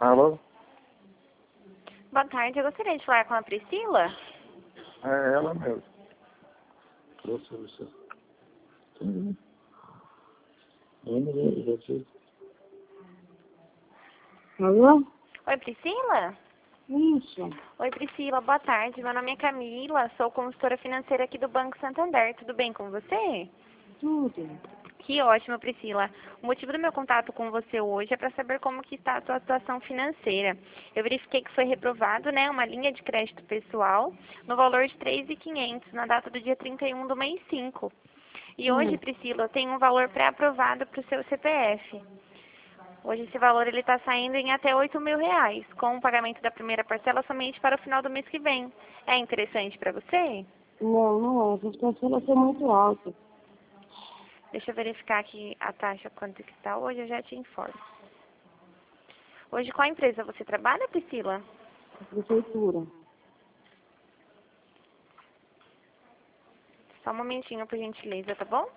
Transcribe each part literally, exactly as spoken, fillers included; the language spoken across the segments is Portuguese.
Alô? Boa tarde, eu gostaria de falar com a Priscila. É ela mesmo. Trouxe você. Sim. Vamos ver, já sei. Alô? Oi, Priscila? Isso. Oi, Priscila, boa tarde. Meu nome é Camila, sou consultora financeira aqui do Banco Santander. Tudo bem com você? Tudo. Que ótimo, Priscila. O motivo do meu contato com você hoje é para saber como que está a sua situação financeira. Eu verifiquei que foi reprovado, né, uma linha de crédito pessoal no valor de três mil e quinhentos na data do dia trinta e um do mês cinco. E hoje, Hum. Priscila, eu tenho um valor pré-aprovado para o seu C P F. Hoje esse valor ele está saindo em até oito mil reais, com o pagamento da primeira parcela somente para o final do mês que vem. É interessante para você? Não, não é. Essas parcelas são muito altas. Deixa eu verificar aqui a taxa quanto que está hoje, eu já te informo. Hoje qual empresa você trabalha, Priscila? A prefeitura. Só um momentinho, por gentileza, tá bom?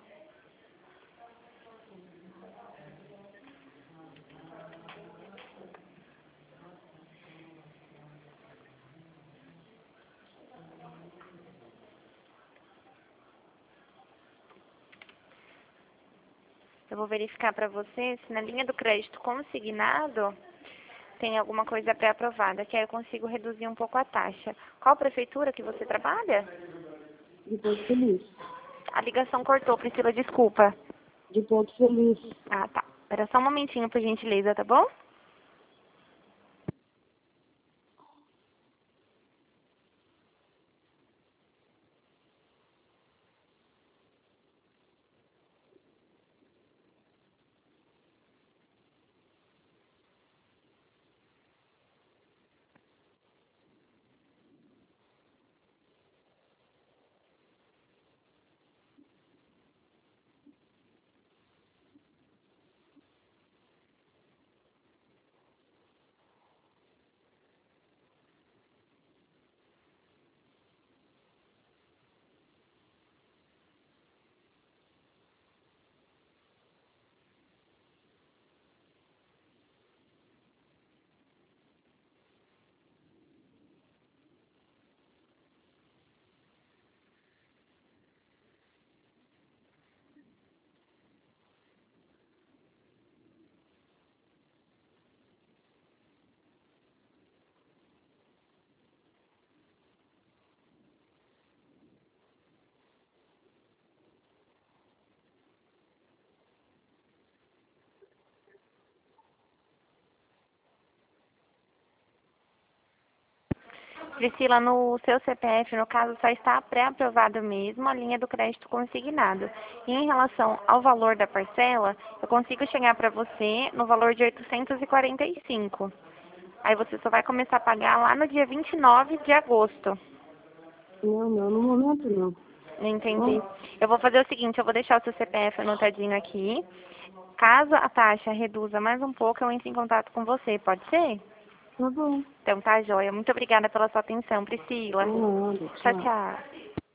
Eu vou verificar para você se na linha do crédito consignado tem alguma coisa pré-aprovada, que aí eu consigo reduzir um pouco a taxa. Qual prefeitura que você trabalha? De Porto Feliz. A ligação cortou, Priscila, desculpa. De Porto Feliz. Ah, tá. Espera só um momentinho, por gentileza, tá bom? Priscila, no seu C P F, no caso, só está pré-aprovado mesmo a linha do crédito consignado. E em relação ao valor da parcela, eu consigo chegar para você no valor de oitocentos e quarenta e cinco. Aí você só vai começar a pagar lá no dia vinte e nove de agosto. Não, não. No momento, não. Não entendi. Eu vou fazer o seguinte, eu vou deixar o seu C P F anotadinho aqui. Caso a taxa reduza mais um pouco, eu entro em contato com você, pode ser? Tá bom. Então tá, joia. Muito obrigada pela sua atenção, Priscila. Não, nada. Tchau, Tchau. tchau.